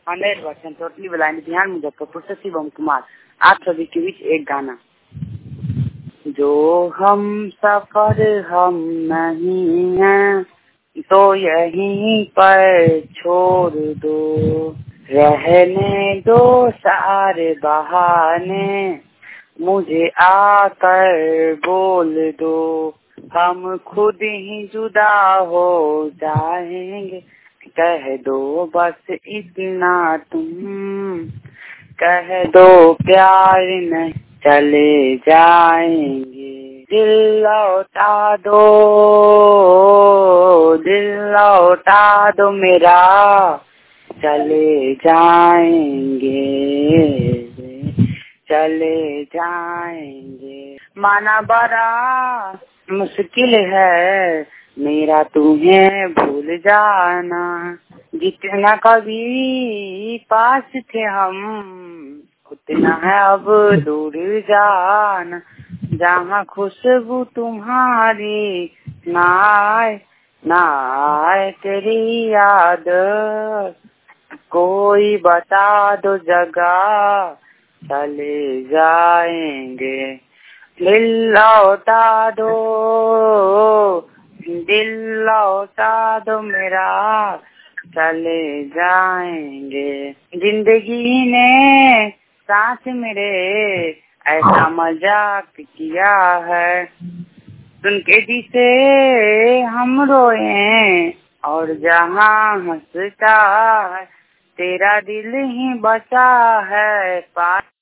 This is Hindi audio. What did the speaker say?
100% टोटली ब्लाइंड बिहार मुजफ्फरपुर से शिवम कुमार। आप सभी के बीच एक गाना। जो हम सफर हम नहीं हैं तो यहीं पर छोड़ दो, रहने दो सारे बहाने, मुझे आकर बोल दो, हम खुद ही जुदा हो जाएंगे, कह दो बस इतना तुम, कह दो प्यार नहीं चले जाएंगे, दिल लौटा दो, दिल लौटा दो मेरा, चले जाएंगे, चले जाएंगे। माना बड़ा मुश्किल है मेरा तुम्हें भूल जाना, जितना कभी पास थे हम उतना है अब दूर जाना, जहाँ खुशबू तुम्हारी ना आए तेरी याद, कोई बता दो जगह चले जाएंगे, दिल लौटा दो, दिल लौटा दो मेरा, चले जाएंगे। जिंदगी ने साथ मेरे ऐसा मजाक किया है, सुन के जिसे हम रोए और जहाँ हंसता है, तेरा दिल ही बचा है।